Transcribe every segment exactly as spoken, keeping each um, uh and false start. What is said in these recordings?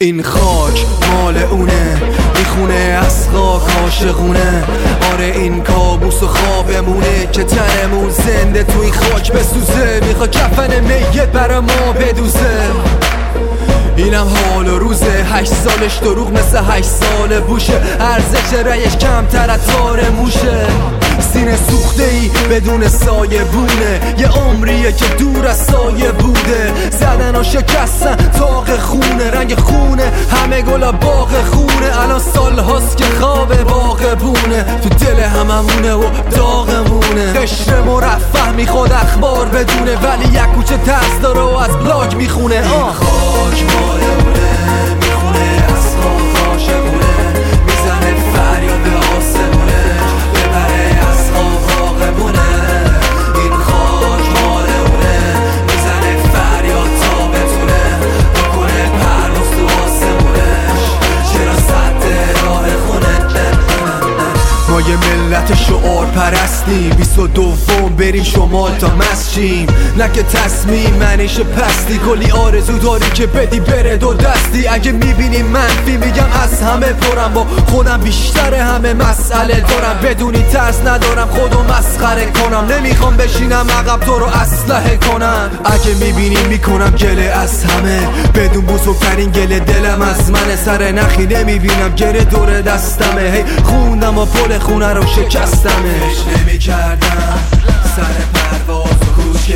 این خاک مال اونه، میخونه از خاک عاشقونه. آره این کابوس و خوابمونه که تنمون زنده تو این خاک بسوزه. میخوا کفن میت برا ما بدوزه. اینم حال و روزه، هشت سالش دروغ مثل هشت سال بوشه. ارزش رایش کمتر از تار موشه. سینه سوخته ای بدون سایه بونه، یه عمریه که دور از سایه بوده. زدن و شکستن تاق خونه، رنگ خونه همه گلا باغ خونه. الان سال هاست که خواب باغ بونه، تو دل هممونه و داغمونه. قشر مرفه میخواد اخبار بدونه، ولی یک کوچه ترس داره و از بلاگ میخونه. این خاک مالونه، میخونه از خاک عاشقونه. میزنه فریاد به آسمونه، ببره از خاک عاقبونه. این خاک مالونه، میزنه فریاد تا بتونه بکنه پرواز تو آسمونش. چرا سد راه خونه؟ ما یه ملت شعار پرستیم، بیست و دوم بریم شمال تا مسچیم. نه که تصمیم منیش پستی، کلی آرزو داری که بدی بره دو دستی. اگه میبینی منفی میگم از همه پرم، با خودم بیشتر همه مسئله دارم. بدونی ترس ندارم خودو مسخره کنم، نمیخوام بشینم عقب تو رو اسلحه کنم. اگه میبینی میکنم گله از همه، بدون بزرگترین گله دلم از منه. سر نخی نمیبینم گره دور دستمه، هی خوندم و پل خونه رو شکستمش. نمیکردم سر پرواز و کوچه،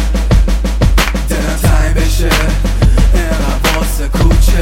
دلم تنگ بشه اینقدر واسه کوچه.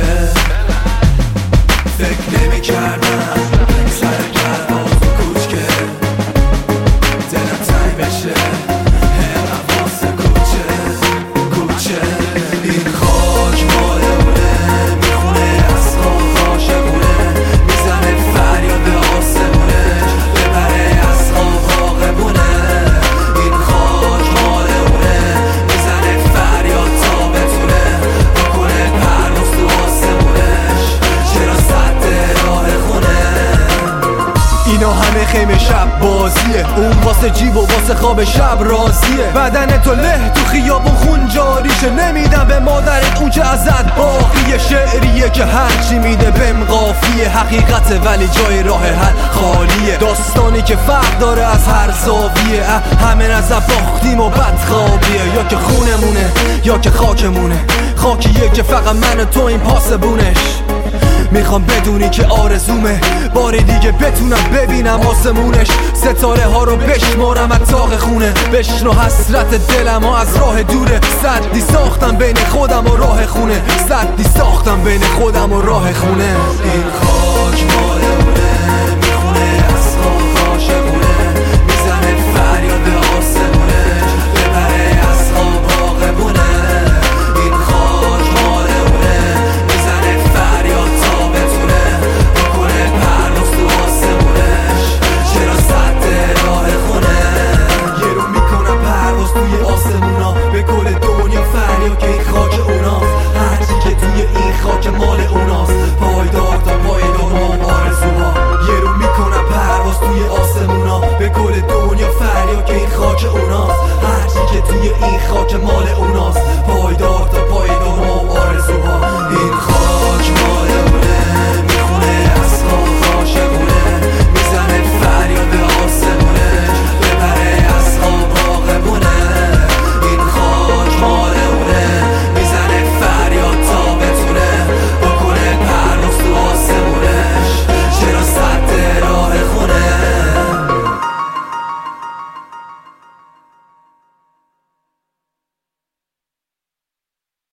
فکر نمیکردم سر پرواز و کوچه، دلم تنگ بشه اینقدر واسه کوچه کوچه. این خاک مالونه، میخونه از خاک عاشقونه. میزنه فریاد به آسمونش، ببره از خاک عاقبونه. این خاک مالونه، میزنه فریاد تا بتونه بکنه پرواز تو آسمونش. چرا سد راه خونه؟ اینا همه خیمه شب بازیه، اون واسه جیب و واسه خواب شب رازیه. بدن تو له تو خیابون خون جاریشه، نمیدم به مادرت اون چه ازت باقیه. شعریه که هرچی میده بهم قافیه، حقیقته ولی جای راه حل خالیه. داستانی که فرق داره از هر زاویه، همه نظر باختیم و بدخوابیه. یا که خونمونه یا که خاکمونه، خاکیه که فقط من و تو این پاسبونش. میخوام بدونی که آرزومه بار دیگه بتونم ببینم آسمونش. ستاره ها رو بشمارم از تاق خونه، بشنو حسرت دلم ها از راه دوره. سدی ساختم بین خودم و راه خونه، سدی ساختم بین خودم و راه خونه. این خاک